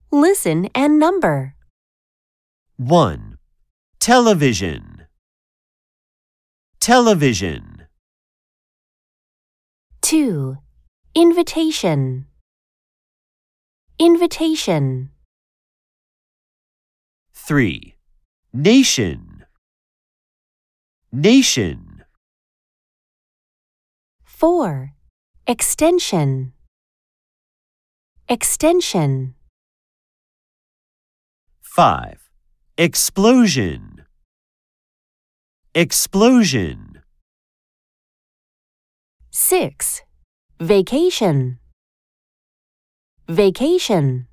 Listen and number. 1. Television. Television. 2. Invitation. Invitation. 3. Nation. Nation. 4. Extension. Extension. 5. Explosion. Explosion. 6. Vacation. Vacation.